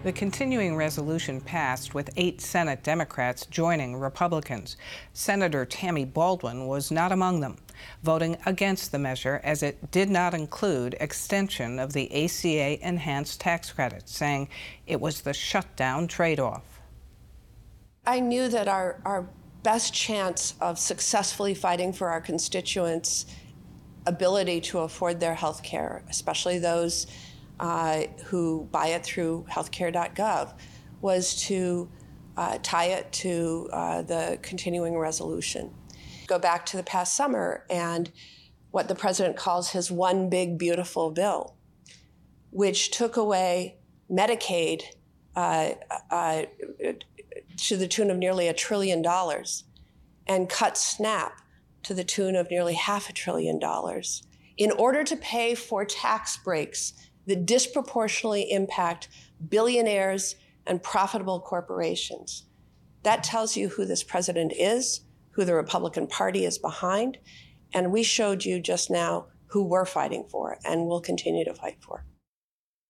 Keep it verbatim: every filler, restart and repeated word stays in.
The continuing resolution passed with eight Senate Democrats joining Republicans. Senator Tammy Baldwin was not among them, voting against the measure as it did not include extension of the A C A enhanced tax credit, saying it was the shutdown trade-off. I knew that our, our best chance of successfully fighting for our constituents' ability to afford their health care, especially those uh, who buy it through healthcare dot gov, was to uh, tie it to uh, the continuing resolution. Go back to the past summer and what the president calls his one big beautiful bill, which took away Medicaid uh, uh, to the tune of nearly a trillion dollars and cut SNAP to the tune of nearly half a trillion dollars in order to pay for tax breaks that disproportionately impact billionaires and profitable corporations. That tells you who this president is, who the Republican Party is behind, and we showed you just now who we're fighting for and will continue to fight for.